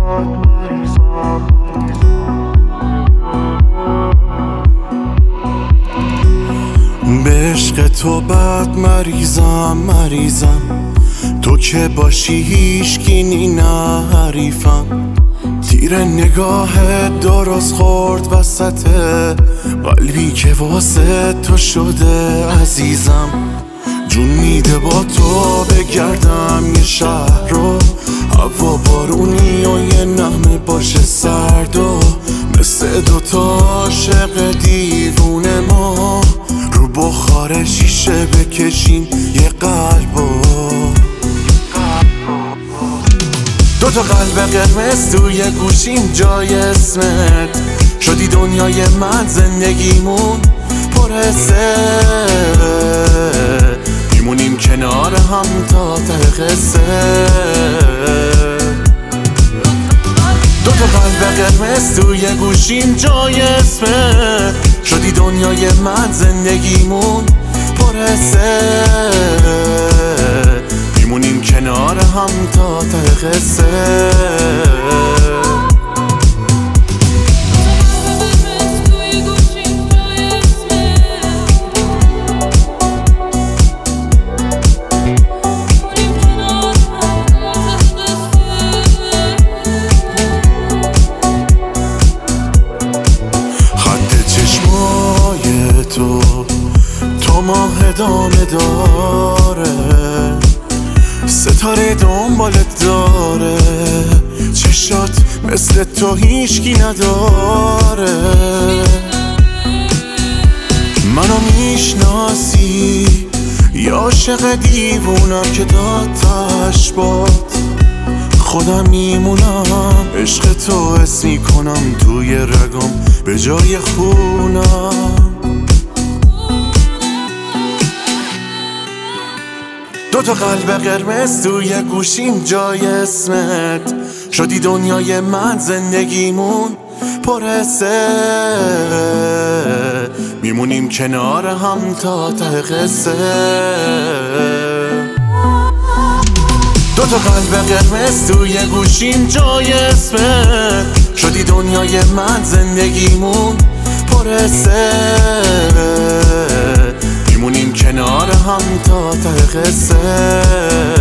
به عشق تو بد مریضم تو که باشی هیچکی نه حریفم. تیر نگاهت درست خورد وسط قلبی که واسه تو شده عزیزم. جون میده با تو بگردم یه شهر رو، هوا بارونی و یه نغمه باشه سرد و مثل دوتا عاشق دیوونه ما رو بخار شیشه بکشیم یه قلبو. دوتا قلب قرمز توی گوشیم جای اسمت شدی دنیای من، زندگیمون پر حسه، میمونیم کنار هم تا ته قصه. دوتا قلب قرمز توی گوشیم جای اسمت شدی دنیای من، زندگیمون پر حسه، میمونیم کنار هم تا ته قصه. تو ماه ادامه داره، ستاره دنبالت داره، چشات مثل تو هیچکی نداره. منو میشناسی یا عاشق دیوونم که دادتش باد، خودم میمونم عشق تو حس میکنم توی رگم به جای خونم. دوتا قلب قرمز توی گوشیم جای اسمت شدی دنیای من، زندگیمون پر حسه، میمونیم کنار هم تا ته قصه. دوتا قلب قرمز توی گوشیم جای اسمت شدی دنیای من، زندگیمون پر حسه، میمونیم کنار هم تا ته قصه.